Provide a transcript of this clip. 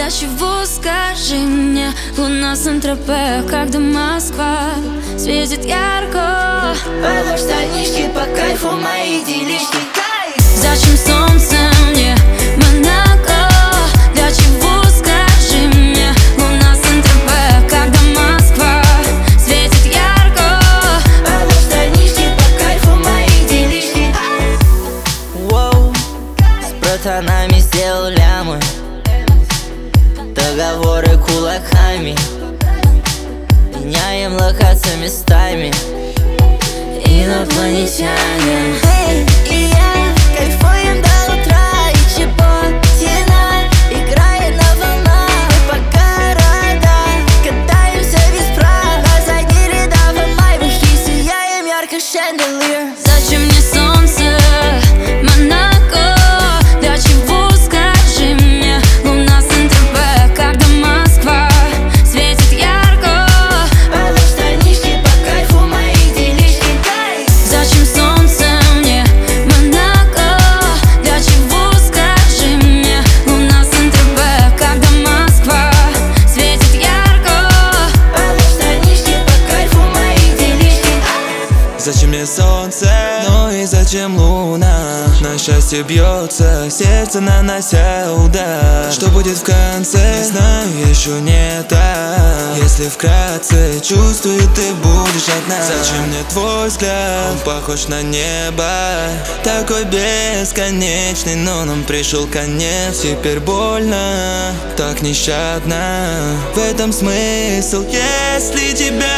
Для чего, скажи мне, луна Сан-Тропе, когда Москва светит ярко? Потому что нишки по кайфу, мои делишки. Зачем солнце мне, Монако? Для чего, скажи мне, луна Сан-Тропе, когда Москва светит ярко? Потому что нишки по кайфу, мои делишки. Воу, с братанами сделал лямы, договоры кулаками, меняем локации местами. Инопланетяне. Эй, и я кайфуем до утра, и чеботина играет на волнах. Мы по городам катаемся без прав, на задние ряда в майбахе сияем ярко шанделир. Зачем мне солнце, Монако? Для чего, скажи мне, луна Сан-Тропе, когда Москва светит ярко? Потому что нишки по кайфу, мои делишки. Зачем солнце мне, Монако? Для чего, скажи мне, луна Сан-Тропе, когда Москва светит ярко? Потому что нишки по кайфу, мои делишки. Зачем мне солнце, ну и зачем луна? На счастье бьется сердце, нанося удар. Что будет в конце, не знаю, еще не так. Если вкратце, чувствую, ты будешь одна. Зачем мне твой взгляд, он похож на небо, такой бесконечный, но нам пришел конец. Теперь больно, так нещадно, в этом смысл. Если тебя